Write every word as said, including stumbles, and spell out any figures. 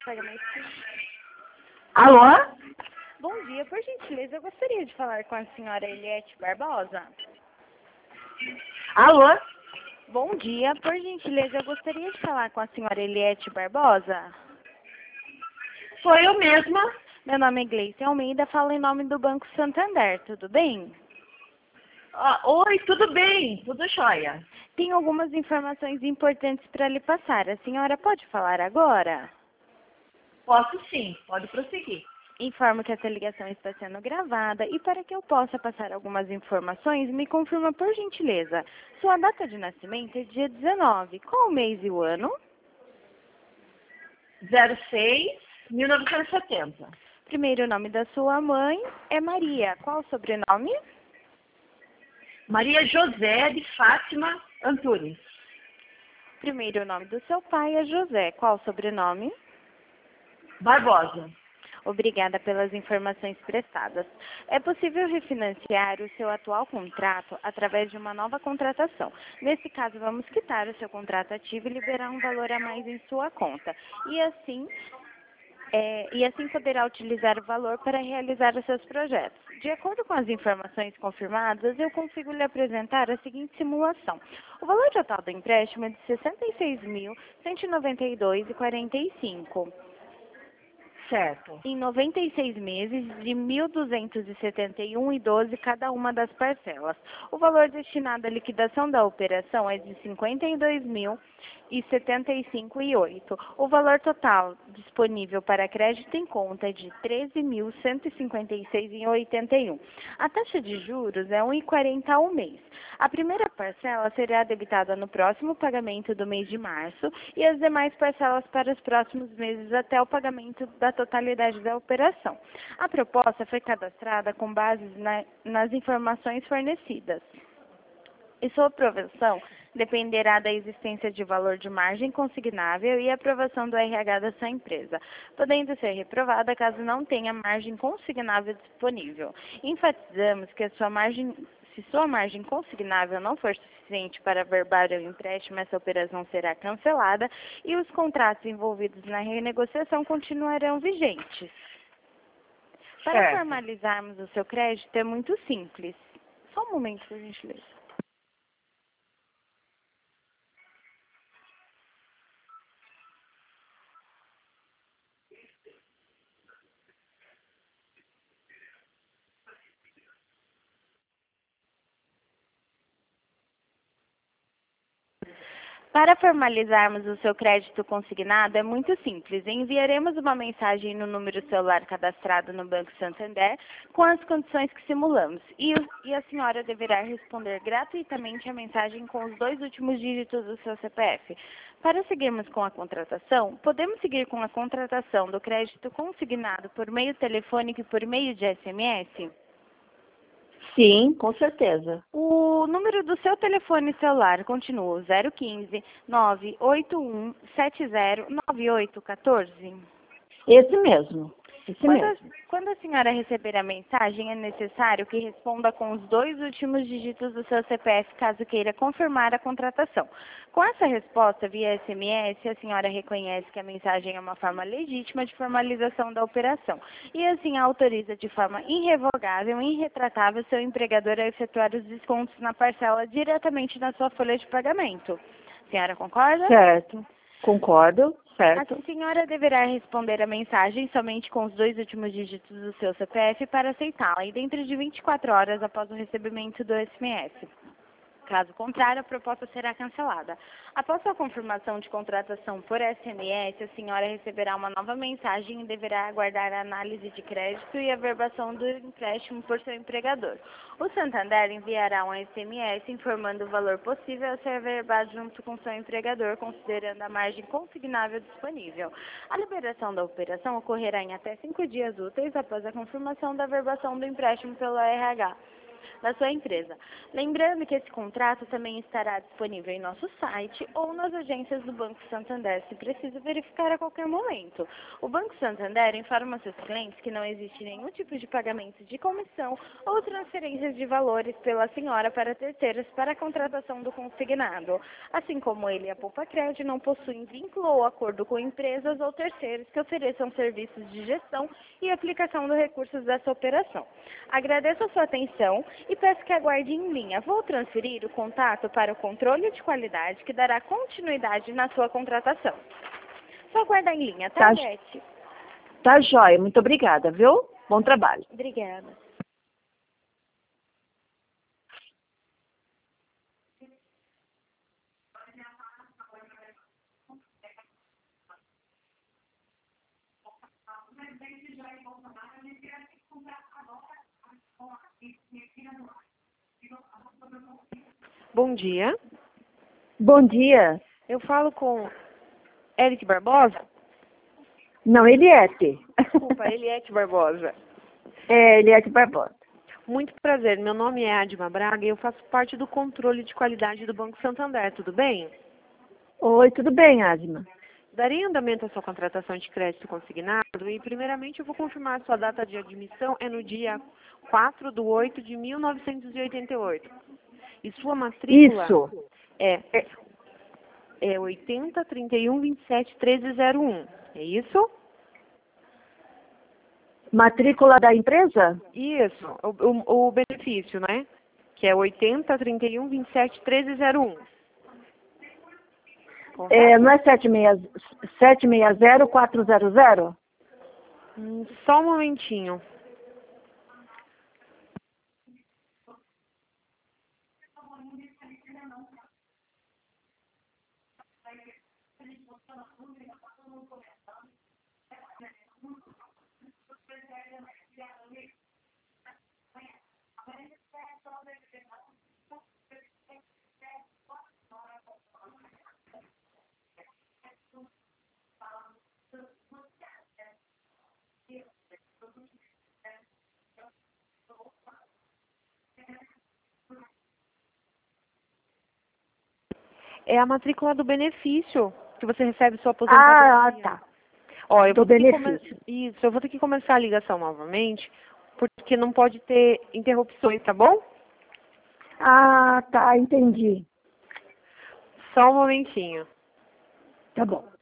Pagamento. Alô? Bom dia, por gentileza, eu gostaria de falar com a senhora Eliette Barbosa. Alô? Bom dia, por gentileza, eu gostaria de falar com a senhora Eliette Barbosa. Sou eu mesma. Meu nome é Gleice Almeida, falo em nome do Banco Santander, tudo bem? Ah, oi, tudo bem? Tudo jóia. Tenho algumas informações importantes para lhe passar. A senhora pode falar agora? Posso sim, pode prosseguir. Informo que essa ligação está sendo gravada e para que eu possa passar algumas informações, me confirma por gentileza. Sua data de nascimento é dia dezenove. Qual o mês e o ano? zero seis, mil novecentos e setenta. Primeiro nome da sua mãe é Maria. Qual o sobrenome? Maria José de Fátima Antunes. Primeiro nome do seu pai é José. Qual o sobrenome? Barbosa. Obrigada pelas informações prestadas. É possível refinanciar o seu atual contrato através de uma nova contratação. Nesse caso, vamos quitar o seu contrato ativo e liberar um valor a mais em sua conta. E assim, é, e assim poderá utilizar o valor para realizar os seus projetos. De acordo com as informações confirmadas, eu consigo lhe apresentar a seguinte simulação. O valor total do empréstimo é de sessenta e seis mil, cento e noventa e dois reais e quarenta e cinco centavos. Certo. Em noventa e seis meses, de mil duzentos e setenta e um reais e doze centavos cada uma das parcelas. O valor destinado à liquidação da operação é de cinquenta e dois mil e setenta e cinco reais e oito centavos. O valor total disponível para crédito em conta é de treze mil cento e cinquenta e seis reais e oitenta e um centavos. A taxa de juros é um real e quarenta centavos ao mês. A primeira parcela será debitada no próximo pagamento do mês de março e as demais parcelas para os próximos meses até o pagamento da totalidade da operação. A proposta foi cadastrada com base na, nas informações fornecidas. E sua aprovação dependerá da existência de valor de margem consignável e aprovação do R H da sua empresa, podendo ser reprovada caso não tenha margem consignável disponível. Enfatizamos que a sua margem, se sua margem consignável não for suficiente para averbar o empréstimo, essa operação será cancelada e os contratos envolvidos na renegociação continuarão vigentes. Para Certo. formalizarmos o seu crédito é muito simples. Só um momento, por gentileza. Para formalizarmos o seu crédito consignado é muito simples. Enviaremos uma mensagem no número celular cadastrado no Banco Santander com as condições que simulamos e, o, e a senhora deverá responder gratuitamente a mensagem com os dois últimos dígitos do seu C P F. Para seguirmos com a contratação, podemos seguir com a contratação do crédito consignado por meio telefônico e por meio de S M S? Sim, com certeza. O número do seu telefone celular continua o zero um cinco, nove oito um sete zero nove oito um quatro? Esse mesmo. Esse Quando a, mesmo. quando a senhora receber a mensagem, é necessário que responda com os dois últimos dígitos do seu C P F, caso queira confirmar a contratação. Com essa resposta via S M S, a senhora reconhece que a mensagem é uma forma legítima de formalização da operação e assim autoriza de forma irrevogável e irretratável seu empregador a efetuar os descontos na parcela diretamente na sua folha de pagamento. A senhora concorda? Certo. Concordo. Certo. A senhora deverá responder a mensagem somente com os dois últimos dígitos do seu C P F para aceitá-la e dentro de vinte e quatro horas após o recebimento do S M S. Caso contrário, a proposta será cancelada. Após a confirmação de contratação por S M S, a senhora receberá uma nova mensagem e deverá aguardar a análise de crédito e a averbação do empréstimo por seu empregador. O Santander enviará um S M S informando o valor possível a ser averbado junto com seu empregador, considerando a margem consignável disponível. A liberação da operação ocorrerá em até cinco dias úteis após a confirmação da averbação do empréstimo pelo R H. da sua empresa. Lembrando que esse contrato também estará disponível em nosso site ou nas agências do Banco Santander, se precisa verificar a qualquer momento. O Banco Santander informa seus clientes que não existe nenhum tipo de pagamento de comissão ou transferências de valores pela senhora para terceiros para a contratação do consignado. Assim como ele e a Poupa Cred não possuem vínculo ou acordo com empresas ou terceiros que ofereçam serviços de gestão e aplicação dos recursos dessa operação. Agradeço a sua atenção e peço que aguarde em linha. Vou transferir o contato para o controle de qualidade que dará continuidade na sua contratação. Só aguardar em linha, tá, Tá, Beth? tá jóia. Muito obrigada, viu? Bom trabalho. Obrigada. Bom dia. Bom dia. Eu falo com Eric Barbosa? Não, Eliette. Desculpa, Eliette Barbosa. É, Eliette Barbosa. Muito prazer. Meu nome é Adma Braga e eu faço parte do controle de qualidade do Banco Santander. Tudo bem? Oi, tudo bem, Adma? Darei andamento à sua contratação de crédito consignado e, primeiramente, eu vou confirmar a sua data de admissão é no dia quatro de oito de mil novecentos e oitenta e oito. E sua matrícula Isso. é, é oitenta, trinta e um, vinte e sete, treze zero um. É isso? Matrícula da empresa? Isso, o, o, o benefício, né? Que é oitenta, trinta e um, vinte e sete, treze zero um. É, não é sete seis zero, quatro zero zero? Hum, só um momentinho. É a matrícula do benefício que você recebe sua aposentadoria. Ah, tá. Ó, eu Do vou ter que benefício. come- Isso, eu vou ter que começar a ligação novamente, porque não pode ter interrupções, tá bom? Ah, tá, entendi. Só um momentinho. Tá bom.